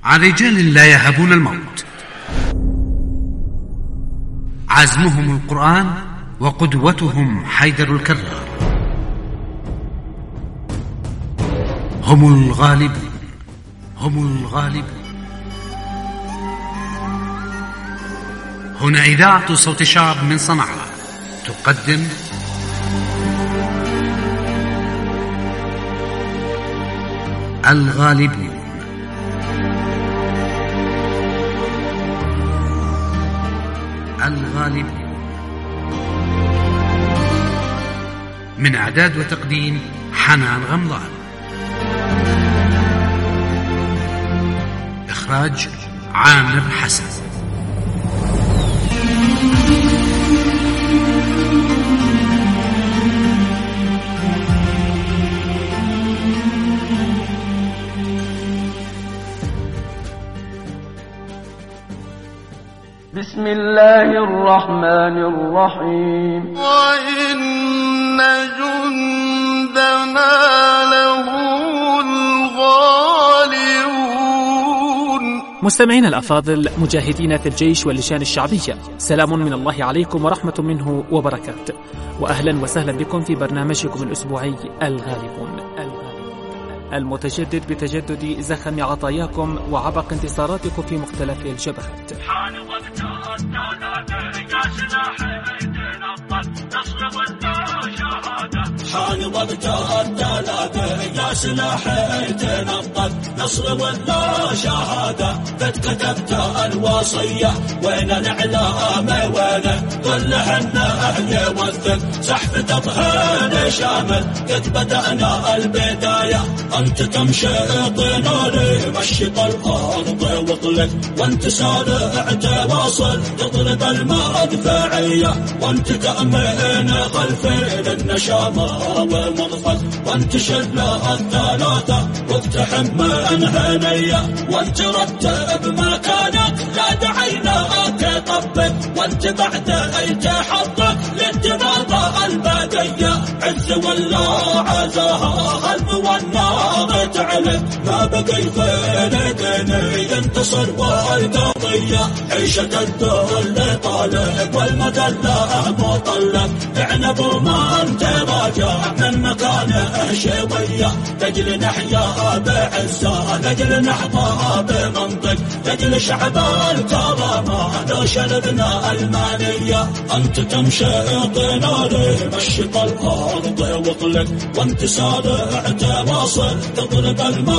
عن رجال لا يهبون الموت، عزمهم القرآن وقدوتهم حيدر الكرار. هم الغالبون، هم الغالبون. هنا إذاعة صوت الشعب من صنعاء تقدم الغالبون. الغالبون من إعداد وتقديم حنان غمضان، إخراج عامر حسن. بسم الله الرحمن الرحيم. وإن جندنا لهم الغالبون. مستمعين الأفاضل، مجاهدين في الجيش واللجان الشعبية، سلام من الله عليكم ورحمة منه وبركاته، وأهلا وسهلا بكم في برنامجكم الأسبوعي الغالبون، المتجدد بتجدد زخم عطاياكم وعبق انتصاراتكم في مختلف الجبهات. حان وقت الثلاثة يا سلاحي تنطق نصر ولا شهادة. قد كتبت الوصية وين الإعلام وينه، كل حنا يوثق سحب تطهير شامل. قد بدأنا البداية أنت تمشط ناري، مشط الأرض واطلق وانت سارع تواصل. تضرب المدفعية وانت تأمين خلفي للنشامة ومضفق، وانت شلة الثلاثة واقتحم من هنية. وانت رتب مكانك لا دعيناك طبق، وانت بعد اي تحقق للتناضى البادية. عز ولا عزاها قلب والنار تعلق، ما بقي فين ديني ينتصر والقضية. عيشة الذل طالب والمذلة مطلق، عنب ومن تراجع من مكانه شوية. لجل نحيا بعزة، لجل نحظى بمنطق، لجل شعب الكرامة لو شربنا المانية. أنت تمشط ناري مشط الأرض واطلق، وانت سارع تواصل. تضرب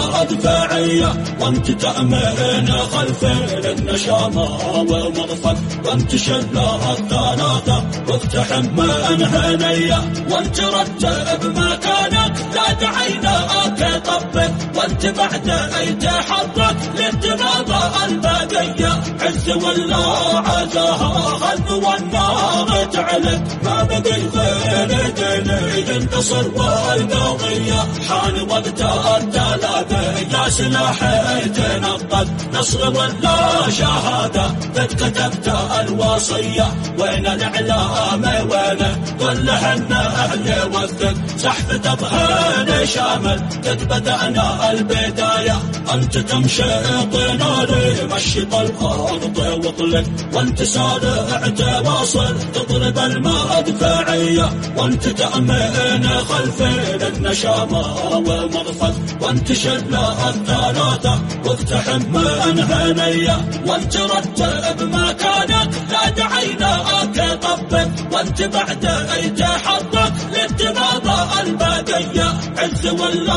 المدفعية وانت تأمين خلفي للنشامة ومرفق، وانت شلة الثلاثة واقتحم من هنية. وانت رتب مكانك لا دعيناك طبق، وانت بعد اي تحرك للتناضى البادية. عز ولا عزاها قلب والنار تعلق، ما بقي غير ديني ينتصر والقضية. حان وقت الثلاثة يا سلاحي تنطق نصر ولا شهادة. قد كتبت الوصية وين الإعلام وينه، كل حنا يوثق سحب تطهير شامل. قد بدأنا البداية أنت تمشط ناري مشط الأرض واطلق، وانت سارع تواصل. تضرب المدفعية وانت تأمين خلفي للنشامة ومرفق، وانت شلة الثلاثة واقتحم من هنية. وانت رتب مكانك لا دعيناك طبق، وانت بعد اي تحرك للتناضى البادية. عز ولا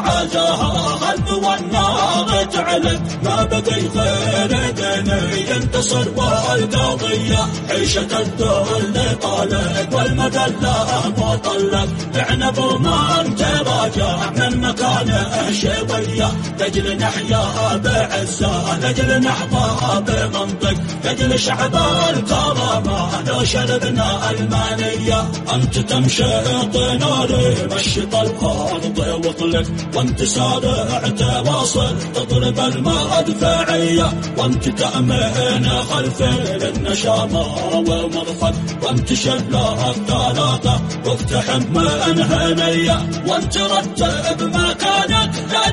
عزاها قلب والنار تعلق، ما بقي غير ديني ينتصر والقضية. عيشة الذل طالب والمذلة مطلق، عنب ومن تراجع من مكانه شوية. لجل نحيا بعزة، لجل نحظى بمنطق، لجل شعب الكرامة لو شربنا المانية. أنت تمشط ناري مشط الأرض واطلق، وانت سارع تواصل. تضرب المدفعية وانت تأمين خلفي للنشامة ومرفق، وانت شلة الثلاثة واقتحم من هنية. وانت رتب مكانك لا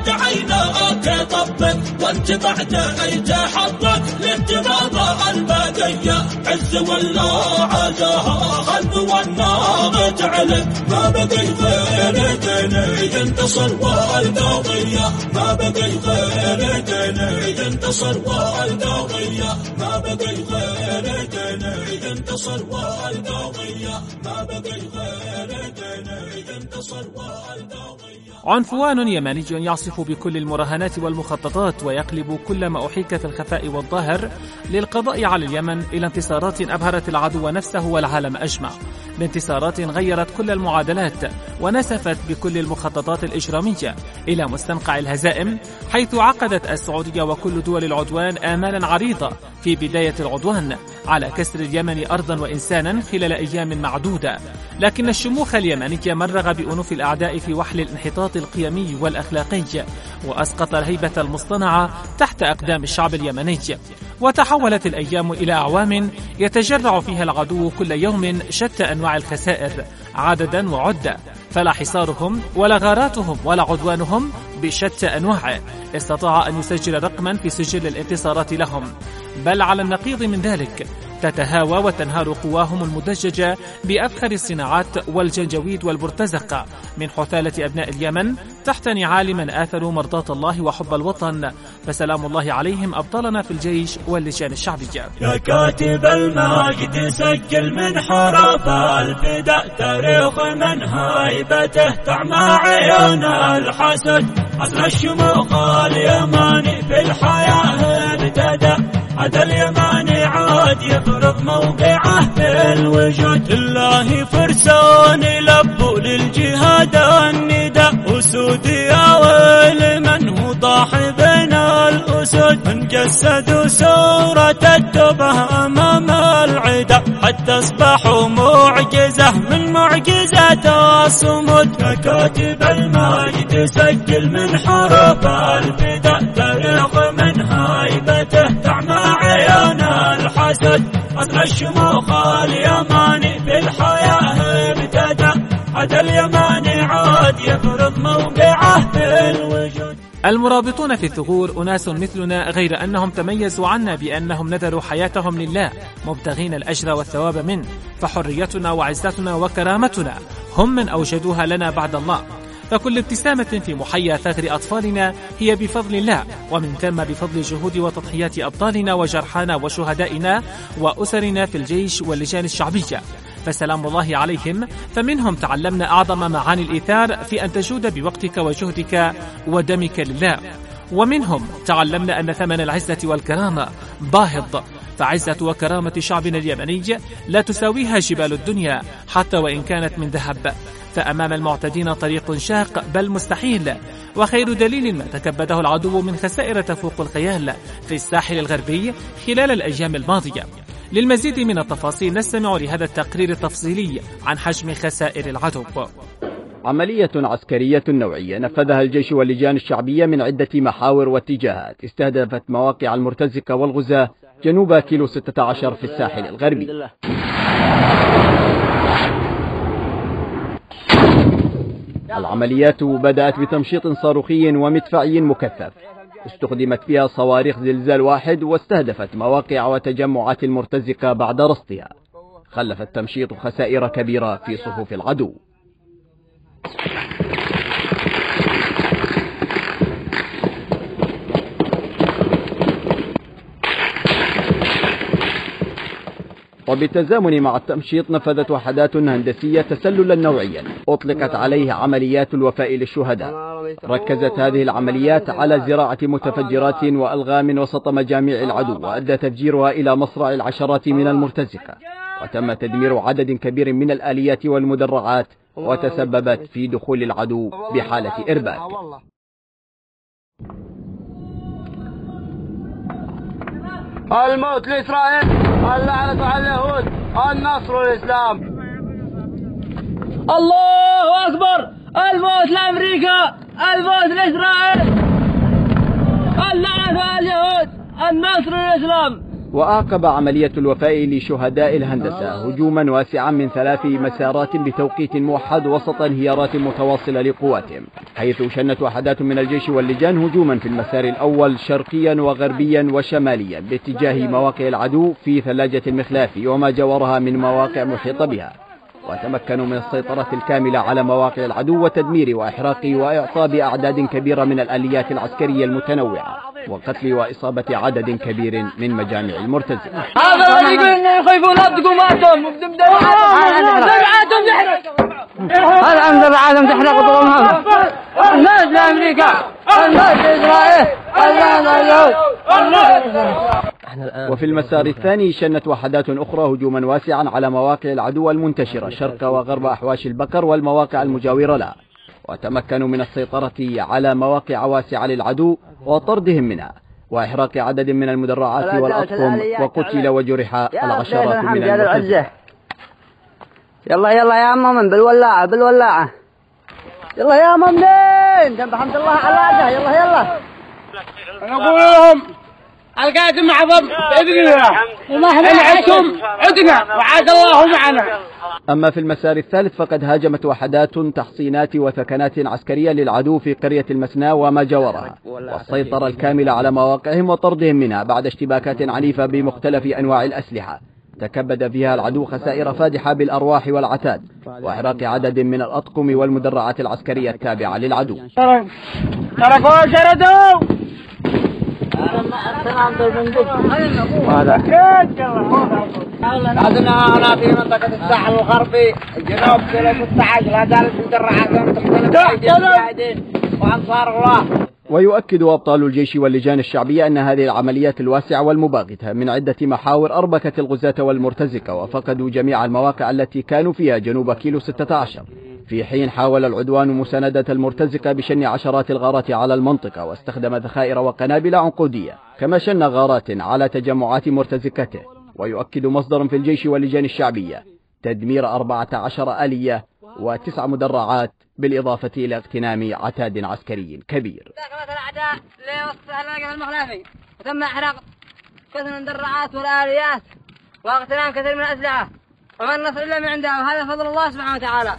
دعيناك طبك وانت بعد اي تحرك لانتباض البقية عز ولا عزاها خلف والنار تعلق ما بقي غير ديني ينتصر والقضية ما بقي غير ديني ينتصر والقضية ما بقي غير ديني ينتصر والقضية ما بقي غير ديني ينتصر والقضية. عنفوان يمني يعصف بكل المراهنات والمخططات ويقلب كل ما أحيك في الخفاء والظاهر للقضاء على اليمن إلى انتصارات أبهرت العدو نفسه والعالم أجمع، بانتصارات غيرت كل المعادلات ونسفت بكل المخططات الإجرامية إلى مستنقع الهزائم، حيث عقدت السعودية وكل دول العدوان آمالا عريضة في بداية العدوان على كسر اليمن أرضا وإنسانا خلال أيام معدودة. لكن الشموخ اليمنية مرغ بأنوف الأعداء في وحل الانحطاط القيمي والأخلاقي وأسقط الهيبة المصطنعة تحت أقدام الشعب اليمني، وتحولت الأيام إلى أعوام يتجرع فيها العدو كل يوم شتى أنواع الخسائر عددا وعدة، فلا حصارهم ولا غاراتهم ولا عدوانهم بشتى أنواعه استطاع أن يسجل رقما في سجل الانتصارات لهم، بل على النقيض من ذلك تتهاوى وتنهار قواهم المدججة بأفخر الصناعات والجنجويد والبرتزقة من حثالة أبناء اليمن تحت نعال من آثروا مرضاة الله وحب الوطن، فسلام الله عليهم أبطالنا في الجيش واللجان الشعبية. يا كاتب الماجد سجل من حرف الفداء تاريخ من هيبته تعمى عيون الحسد، عزم الشموخ اليماني في الحياة ابتدى، هذا اليماني عاد يفرض موقعه في الوجود، لله فرسان لبوا للجهاد النداء أسود يا ويل من هو طاح بين الأسود، من جسدوا سورة التوبة أمام العدا حتى أصبحوا معجزة من معجزات الصمود. يا كاتب الماجد سجل من حروف الفداء تاريخ من هيبته تعمى عيون الحسد، عزم الشموخ اليماني في الحياة ابتدى، هذا اليماني عاد يفرض موقعه في الوجود. المرابطون في الثغور أناس مثلنا، غير أنهم تميزوا عنا بأنهم نذروا حياتهم لله مبتغين الأجر والثواب منه، فحريتنا وعزتنا وكرامتنا هم من أوجدوها لنا بعد الله، فكل ابتسامة في محيا ثغر أطفالنا هي بفضل الله، ومن ثم بفضل جهود وتضحيات أبطالنا وجرحانا وشهدائنا وأسرنا في الجيش واللجان الشعبية، فسلام الله عليهم. فمنهم تعلمنا أعظم معاني الإيثار في أن تجود بوقتك وجهدك ودمك لله، ومنهم تعلمنا أن ثمن العزة والكرامة باهظ، فعزة وكرامة شعبنا اليمني لا تساويها جبال الدنيا حتى وإن كانت من ذهب، فأمام المعتدين طريق شاق بل مستحيل، وخير دليل ما تكبده العدو من خسائر تفوق الخيال في الساحل الغربي خلال الأيام الماضية. للمزيد من التفاصيل نستمع لهذا التقرير التفصيلي عن حجم خسائر العدو. عملية عسكرية نوعية نفذها الجيش واللجان الشعبية من عدة محاور واتجاهات استهدفت مواقع المرتزقة والغزاة جنوب كيلو 16 في الساحل الغربي. العمليات بدأت بتمشيط صاروخي ومدفعي مكثف استخدمت فيها صواريخ زلزال واحد واستهدفت مواقع وتجمعات المرتزقة بعد رصدها. خلف التمشيط خسائر كبيرة في صفوف العدو. وبالتزامن مع التمشيط نفذت وحدات هندسية تسللا نوعيا أطلقت عليه عمليات الوفاء للشهداء. ركزت هذه العمليات على زراعة متفجرات وألغام وسط مجاميع العدو، وأدى تفجيرها إلى مصرع العشرات من المرتزقة، وتم تدمير عدد كبير من الآليات والمدرعات، وتسببت في دخول العدو بحالة إرباك. الموت لإسرائيل، اللعنة على اليهود، النصر للإسلام. الله أكبر، الموت لأمريكا، الموت لإسرائيل، اللعنة على اليهود، النصر للإسلام. وأعقب عملية الوفاء لشهداء الهندسة هجوما واسعا من 3 مسارات بتوقيت موحد وسط انهيارات متواصلة لقواتهم، حيث شنت وحدات من الجيش واللجان هجوما في المسار الأول شرقيا وغربيا وشماليا باتجاه مواقع العدو في ثلاجة المخلاف وما جاورها من مواقع محيطة بها، وتمكنوا من السيطرة الكاملة على مواقع العدو وتدمير وإحراق وإعطاب أعداد كبيرة من الآليات العسكرية المتنوعة وقتل وإصابة عدد كبير من مجامع المرتزقة. هذا اللي يقول إنه يخيفون أبدكماتهم هذا عند العالم تحرق ظلمهم الناس لأمريكا الناس لإسرائيل وفي المسار الثاني شنت وحدات أخرى هجوما واسعا على مواقع العدو المنتشرة شرق وغرب أحواش البكر والمواقع المجاورة لها، وتمكنوا من السيطرة على مواقع واسعة للعدو وطردهم منها وإحراق عدد من المدرعات والأطقم، وقتل وجرح العشرات من المرتزقة. يلا يا مؤمن بالولاعة يلا يا مؤمنين جنب حمد الله على يلا نقول لهم القادم أعظم بإذن الله وما عدتم عدنا وعاد الله معنا. أما في المسار الثالث فقد هاجمت وحدات تحصينات وثكنات عسكرية للعدو في قرية المسنى وما جاورها، والسيطرة الكاملة على مواقعهم وطردهم منها بعد اشتباكات عنيفة بمختلف أنواع الأسلحة تكبد فيها العدو خسائر فادحة بالأرواح والعتاد وإحراق عدد من الأطقم والمدرعات العسكرية التابعة للعدو. تركوا شردوا لازمنا هنا في منطقة الساحل الغربي الجنوب كيلو 16 لا زالت مدرعات تختلف أيدي المجاهدين وأنصار الله. ويؤكد أبطال الجيش واللجان الشعبية أن هذه العمليات الواسعة والمباغتة من عدة محاور أربكت الغزاة والمرتزقة وفقدوا جميع المواقع التي كانوا فيها جنوب كيلو 16، في حين حاول العدوان مساندة المرتزقة بشن عشرات الغارات على المنطقة واستخدم ذخائر وقنابل عنقودية، كما شن غارات على تجمعات مرتزقته. ويؤكد مصدر في الجيش واللجان الشعبية تدمير 14 آلية و9 مدرعات بالإضافة إلى اغتنام عتاد عسكري كبير. دخلت الأعداء لوسط الموقف المخلافي وتم إحراق كثير من المدرعات والآليات واغتنام كثير من الأسلحة وما النصر إلا من عنده، وهذا فضل الله سبحانه وتعالى.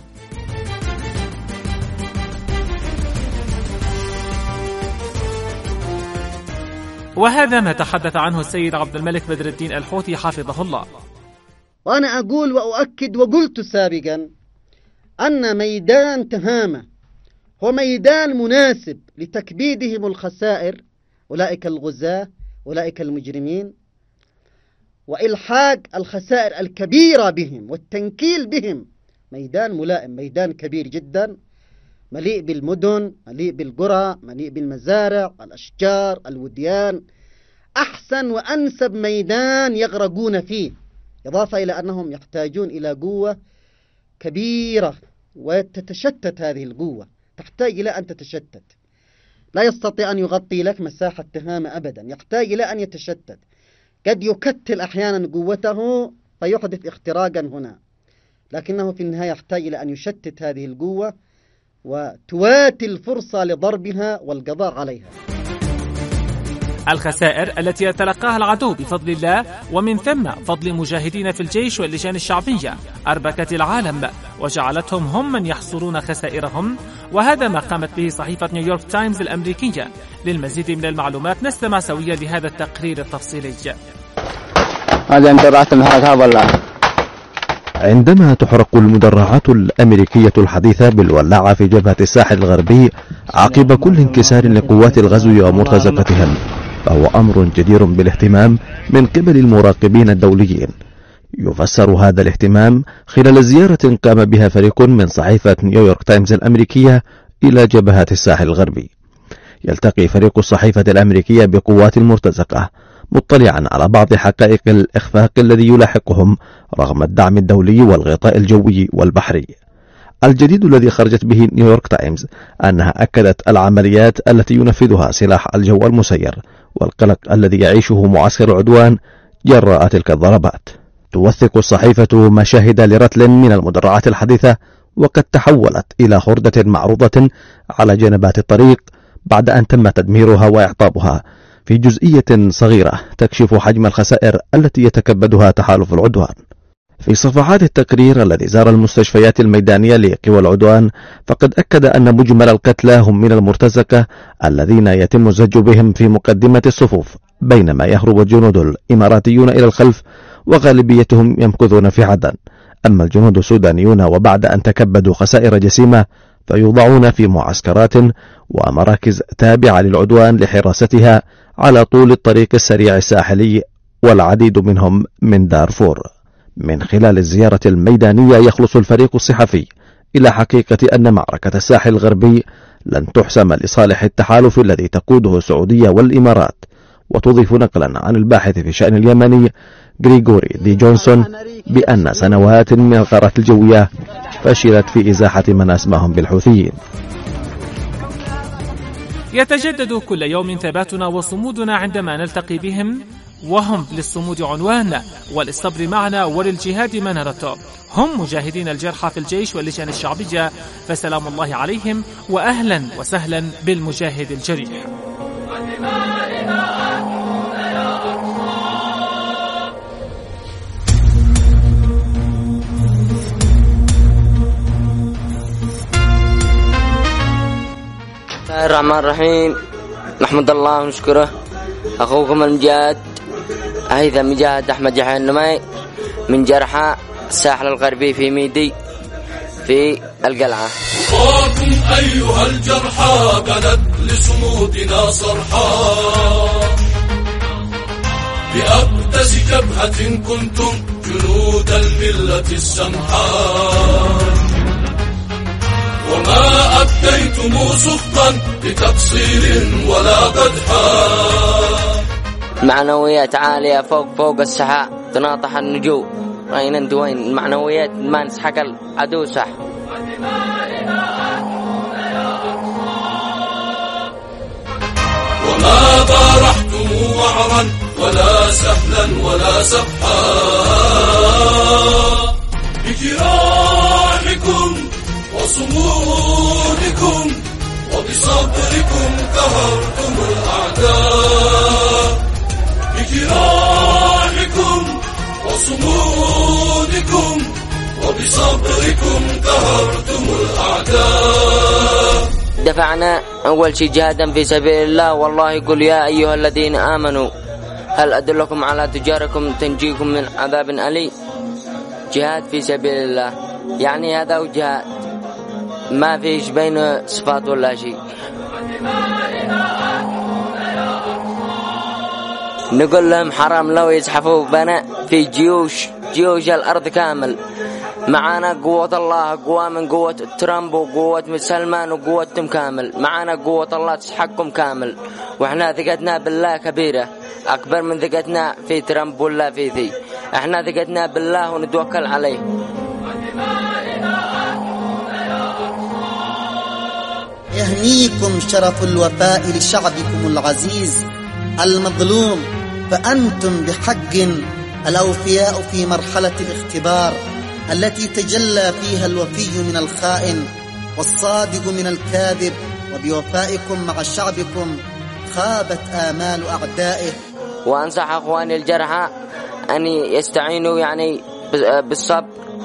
وهذا ما تحدث عنه السيد عبد الملك بدر الدين الحوثي حفظه الله. وأنا أقول وأؤكد وقلت سابقا أن ميدان تهامة هو ميدان مناسب لتكبيدهم الخسائر، أولئك الغزاة أولئك المجرمين، وإلحاق الخسائر الكبيرة بهم والتنكيل بهم. ميدان ملائم، ميدان كبير جدا مليء بالمدن، مليء بالقرى، مليء بالمزارع، الأشجار، الوديان، أحسن وأنسب ميدان يغرقون فيه، إضافة إلى أنهم يحتاجون إلى قوة كبيرة وتتشتت هذه القوة، تحتاج إلى أن تتشتت، لا يستطيع أن يغطي لك مساحة تهامة أبدا، يحتاج إلى أن يتشتت، قد يكتل أحيانا قوته فيحدث اختراقا هنا، لكنه في النهاية يحتاج إلى أن يشتت هذه القوة وتواتي الفرصة لضربها والقضاء عليها. الخسائر التي يتلقاها العدو بفضل الله ومن ثم فضل مجاهدين في الجيش واللجان الشعبية أربكت العالم وجعلتهم هم من يحصرون خسائرهم، وهذا ما قامت به صحيفة نيويورك تايمز الأمريكية. للمزيد من المعلومات نستمع سويا لهذا التقرير التفصيلي. هذا مدرعات محرقة والله. عندما تحرق المدرعات الأمريكية الحديثة بالولاعة في جبهة الساحل الغربي عقب كل انكسار لقوات الغزو ومرتزقتهم، فهو أمر جدير بالاهتمام من قبل المراقبين الدوليين. يفسر هذا الاهتمام خلال زيارة قام بها فريق من صحيفة نيويورك تايمز الأمريكية إلى جبهات الساحل الغربي. يلتقي فريق الصحيفة الأمريكية بقوات المرتزقة مطلعا على بعض حقائق الإخفاق الذي يلاحقهم رغم الدعم الدولي والغطاء الجوي والبحري. الجديد الذي خرجت به نيويورك تايمز أنها أكدت العمليات التي ينفذها سلاح الجو المسير والقلق الذي يعيشه معسكر عدوان جراء تلك الضربات. توثق الصحيفة مشاهد لرتل من المدرعات الحديثة وقد تحولت إلى خردة معروضة على جنبات الطريق بعد أن تم تدميرها وإعطابها في جزئية صغيرة تكشف حجم الخسائر التي يتكبدها تحالف العدوان. في صفحات التقرير الذي زار المستشفيات الميدانية لقوى العدوان فقد أكد أن مجمل القتلى هم من المرتزقة الذين يتم الزج بهم في مقدمة الصفوف، بينما يهرب الجنود الإماراتيون إلى الخلف وغالبيتهم يمكثون في عدن. أما الجنود السودانيون وبعد أن تكبدوا خسائر جسيمة فيوضعون في معسكرات ومراكز تابعة للعدوان لحراستها على طول الطريق السريع الساحلي، والعديد منهم من دارفور. من خلال الزيارة الميدانية يخلص الفريق الصحفي إلى حقيقة أن معركة الساحل الغربي لن تحسم لصالح التحالف الذي تقوده السعودية والإمارات. وتضيف نقلا عن الباحث في شأن اليمني غريغوري دي جونسون بأن سنوات من الغارات الجوية فشلت في إزاحة من أسماهم بالحوثيين. يتجدد كل يوم ثباتنا وصمودنا عندما نلتقي بهم، وهم للصمود عنوان، وللصبر معنا، وللجهاد منارة. هم مجاهدين الجرحى في الجيش واللجان الشعبية، فسلام الله عليهم وأهلا وسهلا بالمجاهد الجريح. بسم الله الرحمن الرحيم. نحمد الله ونشكره. أخوكم المجاهد هيثم مجاهد أحمد يحيى النمي من جرحى الساحل الغربي في ميدي في القلعة. بقاكم أيها الجرحى بلد لصمودنا صرحى، بأقدس جبهة كنتم جنود الملة السمحاء، وما أبديتم سخطا بتقصير ولا قدحا. معنويات عالية فوق السحاب تناطح النجوم. أين أنت وين؟ المعنويات ما نسحق العدو صح. وما بارحتم وعرا ولا سهلا ولا سبحا، بجراحكم وصمودكم وبصبركم قهرتم الأعداء، بجراحكم وصمودكم وبصبركم قهرتم الأعداء. دفعنا أول شيء جهادا في سبيل الله، والله يقول يا أيها الذين آمنوا هل أدلكم على تجاركم تنجيكم من عذاب أليم. جهاد في سبيل الله يعني هذا هو جهاد، ما فيش بين صفات ولا شيء. نقول لهم حرام لو يزحفوا بنا في جيوش الأرض كامل. معانا قوة الله، قوة من قوة ترامب وقوة سلمان وقوتهم كامل. معانا قوة الله تسحقكم كامل، وإحنا ثقتنا بالله كبيرة أكبر من ثقتنا في ترامب ولا في ذي. إحنا ثقتنا بالله ونتوكل عليه. يهنيكم شرف الوفاء لشعبكم العزيز المظلوم، فأنتم بحق الأوفياء في مرحلة الاختبار التي تجلى فيها الوفي من الخائن والصادق من الكاذب. وبوفائكم مع شعبكم خابت آمال أعدائه. وأنصح أخواني الجرحى أن يستعينوا يعني بالصبر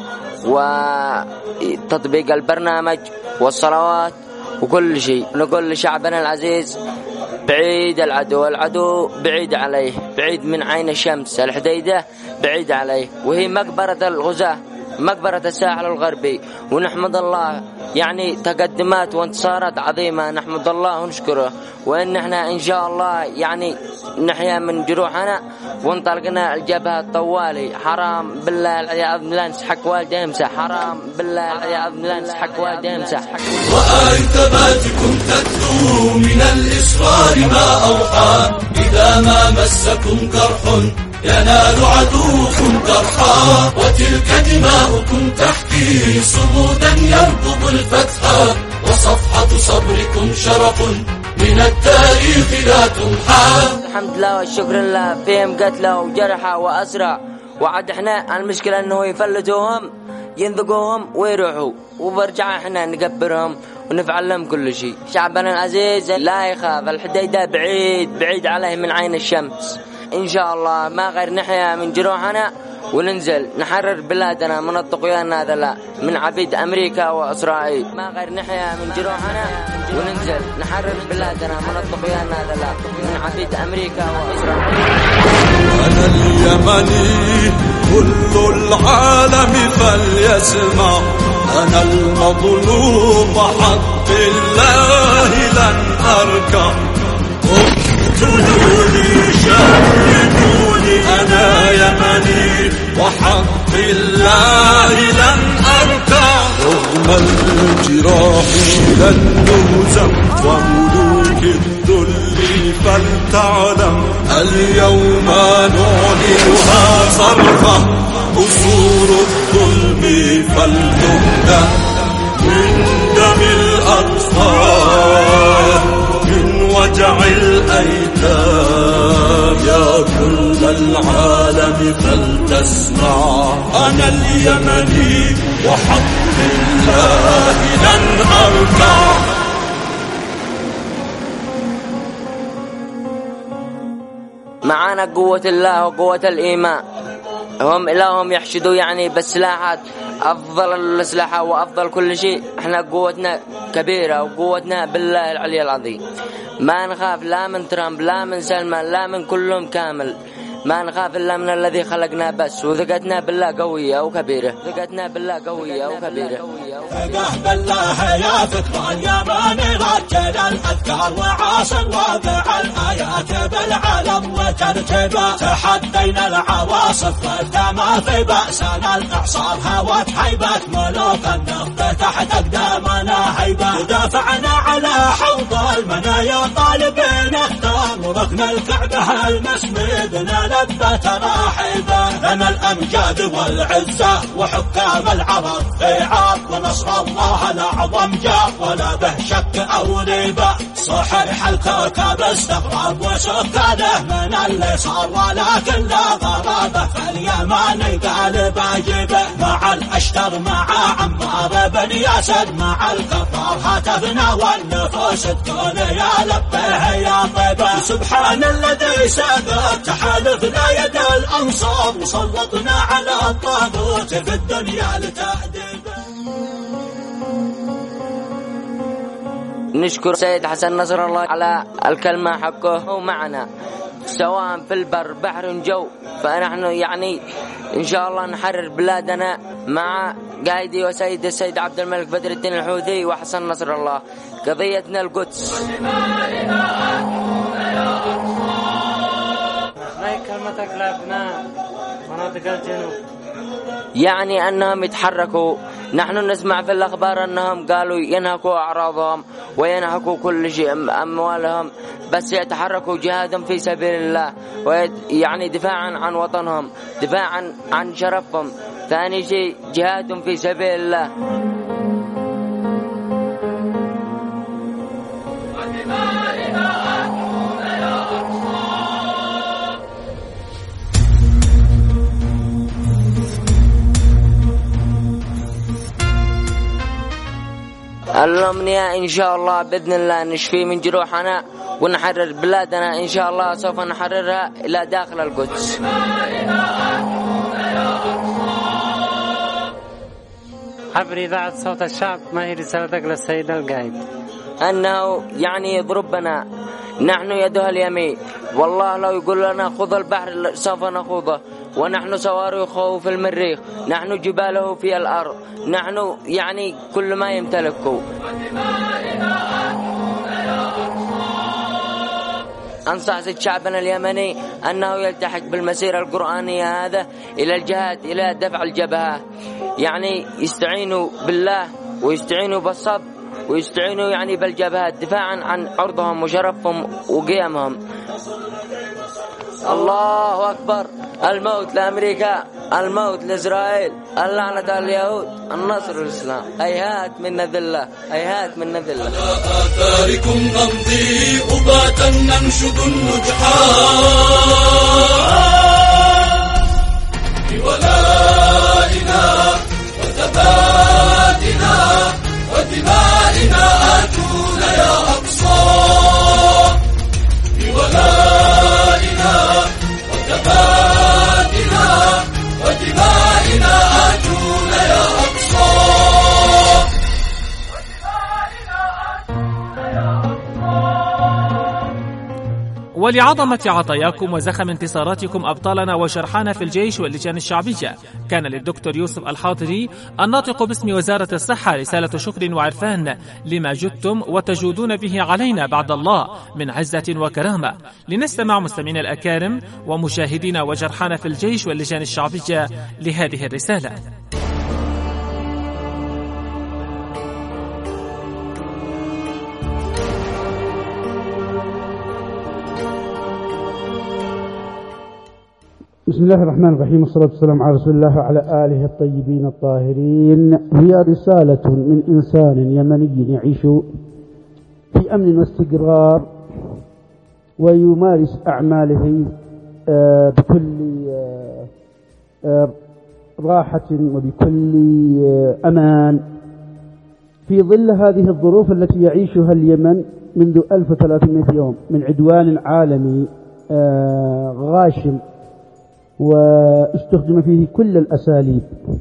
وتطبيق البرنامج والصلوات وكل شيء. نقول لشعبنا العزيز بعيد العدو بعيد عليه، بعيد من عين الشمس. الحديدة بعيد عليه، وهي مقبرة الغزاة، مقبرة الساحل الغربي. ونحمد الله يعني تقدمات وانتصارات عظيمة، نحمد الله ونشكره. وإن احنا إن شاء الله يعني نحيا من جروحنا وانطلقنا الجبهة الطوالي. حرام بالله العياذ بالله نسحق والده يمسح، حرام بالله العياذ بالله نسحق والده يمسح. وآن ثباتكم تتلو من الإصرار ما أوحى، إذا ما مسكم قرح ينال عدوكم قرحا، وتلك دماؤكم تحكي صمودا يرقب الفتحا، وصفحة صبركم شرف من التاريخ لا تمحى. الحمد لله والشكر لله، فيهم قتلى وجرحى وأسرى. وعد احنا المشكلة انه يفلتوهم ينذقوهم ويروحوا، وبرجع احنا نقبرهم ونفعل لهم كل شيء. شعبنا العزيز لا يخاف، الحديدة بعيد عليه من عين الشمس. إن شاء الله ما غير نحيا من جروحنا وننزل نحرر بلادنا من الطغيان هذا، لا من عبيد أمريكا وإسرائيل. ما غير نحيا من جروحنا وننزل نحرر بلادنا من الطغيان هذا، لا من عبيد أمريكا وإسرائيل. أنا اليمني كل العالم فليسمع، أنا المظلوم حق الله لن أركع. اقتلوني شردوني أنا يمني وحق الله لن أركع. رغم الجراح لن نهزم وملوك الذل فلتعلم، اليوم نعلنها صرخة أسور الظلم فلتهدأ. من دم الأطفال من وجع الأيتام يا كل العالم فلتسمع، أنا اليمني وحق الله لن أركع. معانا قوة الله وقوة الإيمان، هم إلههم يحشدوا يعني بالسلاحات، أفضل الأسلحة وأفضل كل شيء. إحنا قوتنا كبيرة وقوتنا بالله العلي العظيم. ما نخاف لا من ترامب لا من سلمان لا من كلهم كامل، ما نخاف إلا من الذي خلقنا بس، وثقتنا بالله قوية وكبيرة، ثقتنا بالله قوية وكبيرة. ثقة بالله يا فكر اليماني رجل الأذكار وعاصر وابع الآيات بالعلم وترتبة. تحدينا العواصف والدمى في بأسنا الإعصار، هوت هيبة ملوك النفط تحت أقدامنا هيبة. ودافعنا على حوض المنايا طالبين اختار، وركن الكعبة المسميد لبت راحبة. لنا الأمجاد والعزة وحكام العرب في عاب، ونصر الله الأعظم جاء ولا به شك أو ريبة. صحيح الكوكب استغرب وسكانه من اللي صار، ولكن لا غرابة فاليماني قال باجبه. مع الأشتر مع عمار بن ياسد مع الكفار هتفنا، والنفوس تقول يا لبيه يا طيبة. سبحان الذي سبب تحالفنا يد الأنصار، وسلطنا على الطاغوت في الدنيا لتأديبه. نشكر سيد حسن نصر الله على الكلمة حقه ومعنا سواء في البر بحر جو. فنحن يعني إن شاء الله نحرر بلادنا مع قائدي وسيد السيد عبد الملك بدر الدين الحوثي وحسن نصر الله. قضيتنا القدس. كلمتك لأبناء مناطق الجنوب يعني أنهم يتحركوا. نحن نسمع في الأخبار أنهم قالوا ينهكوا أعراضهم وينهكوا كل شيء أموالهم، بس يتحركوا جهادا في سبيل الله، يعني دفاعا عن وطنهم، دفاعا عن شرفهم. ثاني شيء جهاد في سبيل الله. الأمنية إن شاء الله بإذن الله نشفي من جروحنا ونحرر بلادنا. إن شاء الله سوف نحررها إلى داخل القدس. عبر إذاعة صوت الشعب، ما هي رسالتك للسيد القائد؟ أنه يعني يضربنا، نحن يده اليمين، والله لو يقول لنا خذ البحر سوف نخوضه، ونحن صواريخه في المريخ، نحن جباله في الأرض، نحن يعني كل ما يمتلكه. أنصح شعبنا اليمني أنه يلتحق بالمسيرة القرآنية هذا إلى الجهاد، إلى دفع الجبهة، يعني يستعينوا بالله ويستعينوا بالصبر ويستعينوا يعني بالجبهات دفاعا عن عرضهم وشرفهم وقيمهم. الله أكبر. الموت لأمريكا، الموت لإسرائيل، اللعنة على اليهود، النصر للإسلام. هيهات من ذلة، هيهات من ذلة. على آثاركم نمضي أباتا ننشد النجحان بولائنا وثباتنا ودمائنا. ولعظمة عطاياكم وزخم انتصاراتكم أبطالنا وشرحانا في الجيش واللجان الشعبية، كان للدكتور يوسف الحاضري الناطق باسم وزارة الصحة رسالة شكر وعرفان لما جدتم وتجودون به علينا بعد الله من عزة وكرامة. لنستمع مستمعين الأكارم ومشاهدينا وجرحانا في الجيش واللجان الشعبية لهذه الرسالة. بسم الله الرحمن الرحيم، والصلاة والسلام على رسول الله وعلى آله الطيبين الطاهرين. هي رسالة من إنسان يمني يعيش في أمن واستقرار ويمارس أعماله بكل راحة وبكل أمان في ظل هذه الظروف التي يعيشها اليمن منذ 1300 يوم من عدوان عالمي غاشم، واستخدم فيه كل الأساليب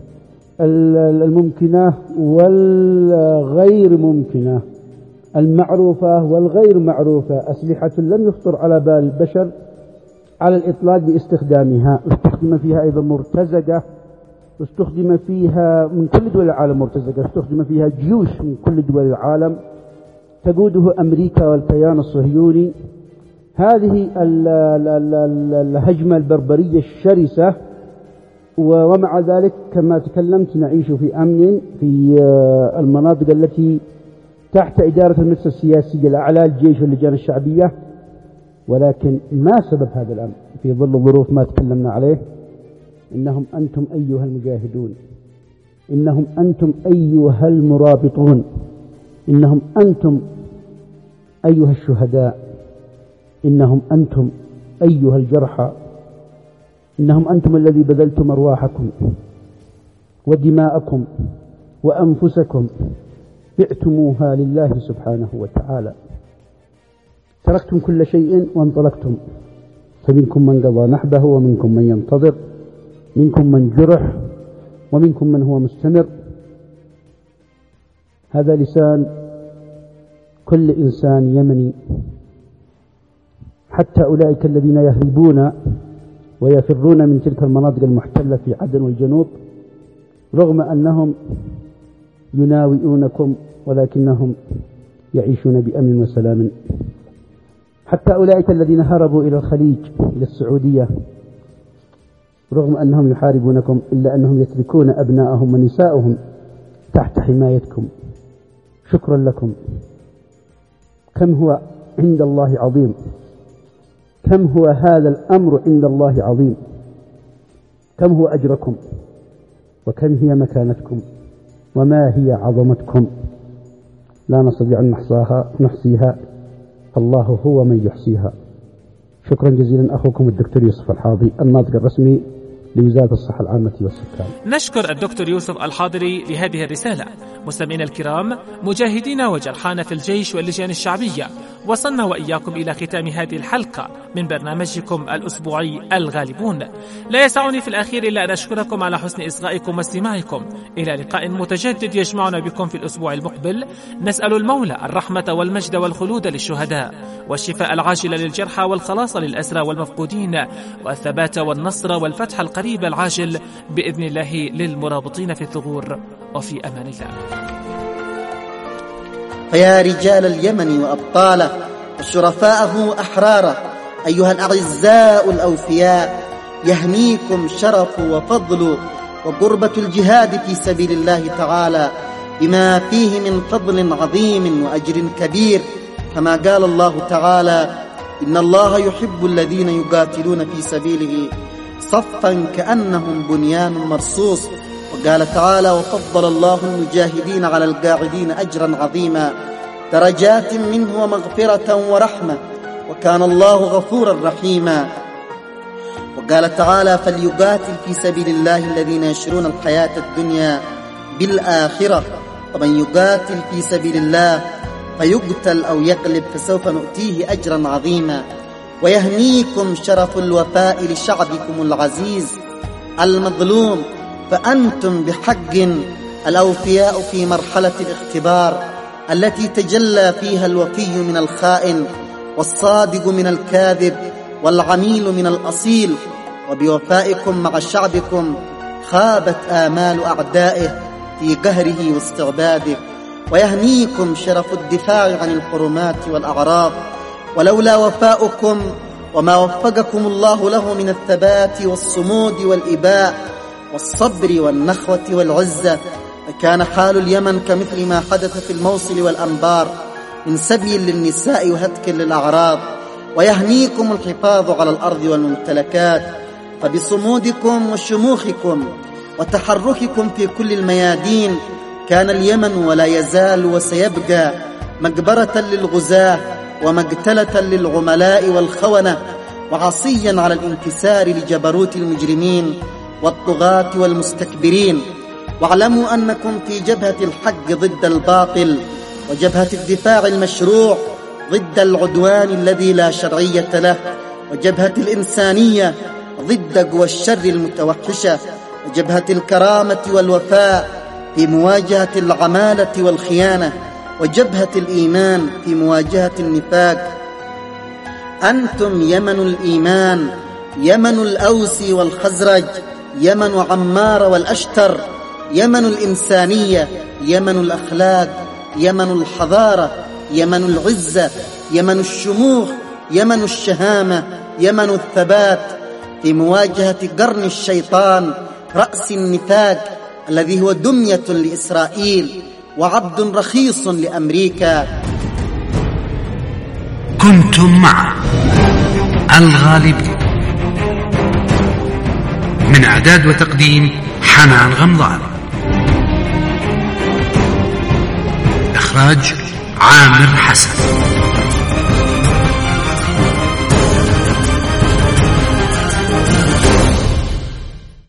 الممكنة والغير ممكنة، المعروفة والغير معروفة، أسلحة لم يخطر على بال البشر على الإطلاق باستخدامها. استخدم فيها أيضا مرتزقة، استخدم فيها من كل دول العالم مرتزقة، استخدم فيها جيوش من كل دول العالم تقوده أمريكا والكيان الصهيوني. هذه الهجمة البربرية الشرسة، ومع ذلك كما تكلمت نعيش في أمن في المناطق التي تحت إدارة المجلس السياسي الأعلى الجيش واللجان الشعبية. ولكن ما سبب هذا الأمر في ظل الظروف ما تكلمنا عليه؟ إنهم أنتم أيها المجاهدون، إنهم أنتم أيها المرابطون، إنهم أنتم أيها الشهداء، إنهم أنتم أيها الجرحى، إنهم أنتم الذي بذلتم أرواحكم ودماءكم وأنفسكم، بعتموها لله سبحانه وتعالى، تركتم كل شيء وانطلقتم، فمنكم من قضى نحبه ومنكم من ينتظر، منكم من جرح ومنكم من هو مستمر. هذا لسان كل إنسان يمني، حتى أولئك الذين يهربون ويفرون من تلك المناطق المحتلة في عدن والجنوب رغم أنهم يناوئونكم، ولكنهم يعيشون بأمن وسلام. حتى أولئك الذين هربوا إلى الخليج إلى السعودية رغم أنهم يحاربونكم، إلا أنهم يتركون أبناءهم ونساءهم تحت حمايتكم. شكرا لكم. كم هو عند الله عظيم، كم هو هذا الأمر عند الله عظيم، كم هو أجركم، وكم هي مكانتكم، وما هي عظمتكم، لا نستطيع أن نحصيها، الله هو من يحصيها. شكرا جزيلا. أخوكم الدكتور يوسف الحاضري، الناطق الرسمي لوزارة الصحة العامة والسكان. نشكر الدكتور يوسف الحاضري لهذه الرسالة. مستمعينا الكرام، مجاهدين وجرحانا في الجيش واللجان الشعبية، وصلنا وإياكم إلى ختام هذه الحلقة من برنامجكم الأسبوعي الغالبون. لا يسعني في الأخير إلا أن أشكركم على حسن إصغائكم واستماعكم. إلى لقاء متجدد يجمعنا بكم في الأسبوع المقبل. نسأل المولى الرحمة والمجد والخلود للشهداء، والشفاء العاجل للجرحى، والخلاص للأسرى والمفقودين، والثبات والنصر والفتح القريب العاجل بإذن الله للمرابطين في الثغور. وفي أمان الله. فيا رجال اليمن وأبطاله وشرفاءه وأحراره، أيها الأعزاء الأوفياء، يهنيكم شرف وفضل وقربة الجهاد في سبيل الله تعالى بما فيه من فضل عظيم وأجر كبير، كما قال الله تعالى: إن الله يحب الذين يقاتلون في سبيله صفا كأنهم بنيان مرصوص. وقال تعالى: وفضل الله المجاهدين على القاعدين أجرا عظيما، درجات منه ومغفرة ورحمة، وكان الله غفورا رحيما. وقال تعالى: فليقاتل في سبيل الله الذين يشرون الحياة الدنيا بالآخرة، ومن يقاتل في سبيل الله فيقتل أو يغلب فسوف نؤتيه أجرا عظيما. ويهنيكم شرف الوفاء لشعبكم العزيز المظلوم، فأنتم بحق الأوفياء في مرحلة الاختبار التي تجلى فيها الوفي من الخائن، والصادق من الكاذب والعميل من الأصيل. وبوفائكم مع شعبكم خابت آمال أعدائه في قهره واستعباده. ويهنيكم شرف الدفاع عن الحرمات والأعراض. ولولا وفاؤكم وما وفقكم الله له من الثبات والصمود والإباء والصبر والنخوة والعزة فكان حال اليمن كمثل ما حدث في الموصل والأنبار من سبي للنساء وهتك للأعراض. ويهنيكم الحفاظ على الأرض والممتلكات، فبصمودكم وشموخكم وتحرككم في كل الميادين كان اليمن ولا يزال وسيبقى مقبرة للغزاة ومقتلة للعملاء والخونة، وعصيا على الانكسار لجبروت المجرمين والطغاة والمستكبرين. واعلموا أنكم في جبهة الحق ضد الباطل، وجبهة الدفاع المشروع ضد العدوان الذي لا شرعية له، وجبهة الإنسانية ضد قوى الشر المتوحشة، وجبهة الكرامة والوفاء في مواجهة العمالة والخيانة، وجبهة الإيمان في مواجهة النفاق. أنتم يمن الإيمان، يمن الأوس والخزرج، يمن عمار والأشتر، يمن الإنسانية، يمن الأخلاق، يمن الحضارة، يمن العزة، يمن الشموخ، يمن الشهامة، يمن الثبات في مواجهة قرن الشيطان رأس النفاق الذي هو دمية لإسرائيل وعبد رخيص لأمريكا. كنتم مع الغالبين. من إعداد وتقديم حنان غمضان. إخراج عامر حسن.